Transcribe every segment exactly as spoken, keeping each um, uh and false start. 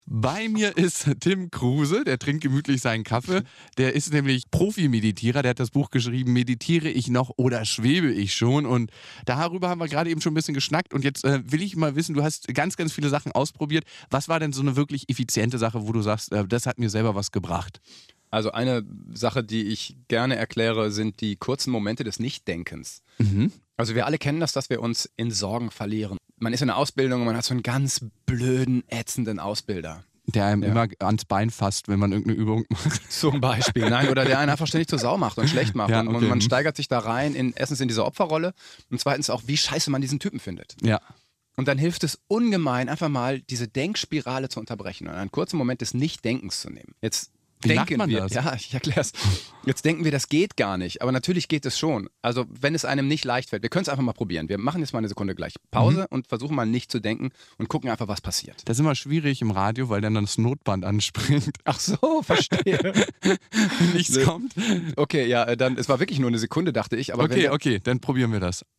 Bei mir ist Tim Kruse, der trinkt gemütlich seinen Kaffee. Der ist nämlich Profi-Meditierer, der hat das Buch geschrieben, Meditiere ich noch oder schwebe ich schon? Und darüber haben wir gerade eben schon ein bisschen geschnackt. Und jetzt äh, will ich mal wissen, du hast ganz, ganz viele Sachen ausprobiert. Was war denn so eine wirklich effiziente Sache, wo du sagst, äh, das hat mir selber was gebracht? Also eine Sache, die ich gerne erkläre, sind die kurzen Momente des Nichtdenkens. Mhm. Also wir alle kennen das, dass wir uns in Sorgen verlieren. Man ist in der Ausbildung und man hat so einen ganz blöden, ätzenden Ausbilder. Der einem Ja. immer ans Bein fasst, wenn man irgendeine Übung macht. Zum Beispiel, nein, oder der einen einfach ständig zur Sau macht und schlecht macht. Ja, und, okay. und man steigert sich da rein, in, erstens in diese Opferrolle und zweitens auch, wie scheiße man diesen Typen findet. Ja. Und dann hilft es ungemein, einfach mal diese Denkspirale zu unterbrechen und einen kurzen Moment des Nichtdenkens zu nehmen. Jetzt Wie macht denken man wir, das? ja, ich erkläre es. Jetzt denken wir, das geht gar nicht, aber natürlich geht es schon. Also wenn es einem nicht leicht fällt, wir können es einfach mal probieren. Wir machen jetzt mal eine Sekunde gleich Pause und versuchen mal nicht zu denken und gucken einfach, was passiert. Das ist immer schwierig im Radio, weil dann das Notband anspringt. Ach so, verstehe. Nichts Nee. kommt. Okay, ja, äh, dann, es war wirklich nur eine Sekunde, dachte ich. Aber wenn Okay, wir, okay, dann probieren wir das.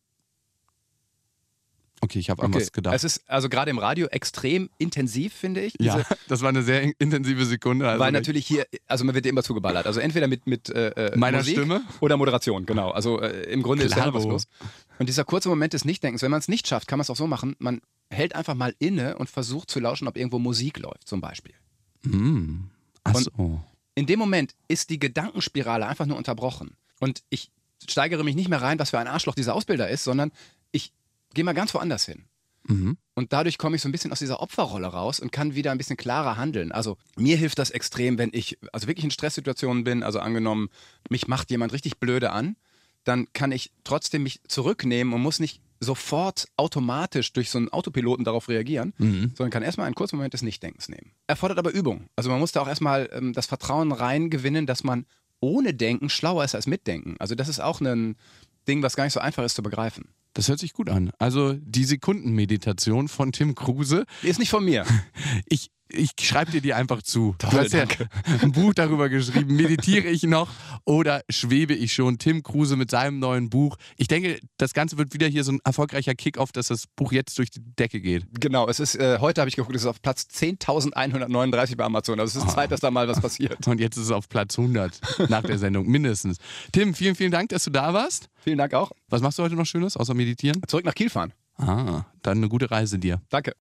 Okay, ich habe an okay. was gedacht. Es ist also gerade im Radio extrem intensiv, finde ich. Ja, diese- das war eine sehr in- intensive Sekunde. Also Weil recht. natürlich hier, also man wird immer zugeballert. Also entweder mit, mit äh, äh, Meiner Musik Stimme? oder Moderation, genau. Also äh, im Grunde ist ja Klaro. was los. Und dieser kurze Moment des Nichtdenkens, wenn man es nicht schafft, kann man es auch so machen, man hält einfach mal inne und versucht zu lauschen, ob irgendwo Musik läuft, zum Beispiel. Hm. Ach Und- so. In dem Moment ist die Gedankenspirale einfach nur unterbrochen. Und ich steigere mich nicht mehr rein, was für ein Arschloch dieser Ausbilder ist, sondern ich gehe mal ganz woanders hin. Mhm. Und dadurch komme ich so ein bisschen aus dieser Opferrolle raus und kann wieder ein bisschen klarer handeln. Also mir hilft das extrem, wenn ich also wirklich in Stresssituationen bin. Also angenommen, mich macht jemand richtig blöde an, dann kann ich trotzdem mich zurücknehmen und muss nicht sofort automatisch durch so einen Autopiloten darauf reagieren, Mhm. sondern kann erstmal einen kurzen Moment des Nichtdenkens nehmen. Erfordert aber Übung. Also man muss da auch erstmal ähm, das Vertrauen reingewinnen, dass man ohne Denken schlauer ist als mit Denken. Also das ist auch ein Ding, was gar nicht so einfach ist zu begreifen. Das hört sich gut an. Also die Sekundenmeditation von Tim Kruse. Die ist nicht von mir. Ich, ich schreibe dir die einfach zu. Toll, du hast ja danke. ein Buch darüber geschrieben. Meditiere ich noch oder schwebe ich schon? Tim Kruse mit seinem neuen Buch. Ich denke, das Ganze wird wieder hier so ein erfolgreicher Kick-Off, dass das Buch jetzt durch die Decke geht. Genau, es ist, äh, heute habe ich geguckt, es ist auf Platz zehntausendeinhundertneununddreißig bei Amazon. Also es ist Zeit, dass da mal was passiert. Und jetzt ist es auf Platz hundert nach der Sendung, mindestens. Tim, vielen, vielen Dank, dass du da warst. Vielen Dank auch. Was machst du heute noch Schönes, außer meditieren? Zurück nach Kiel fahren. Ah, dann eine gute Reise dir. Danke.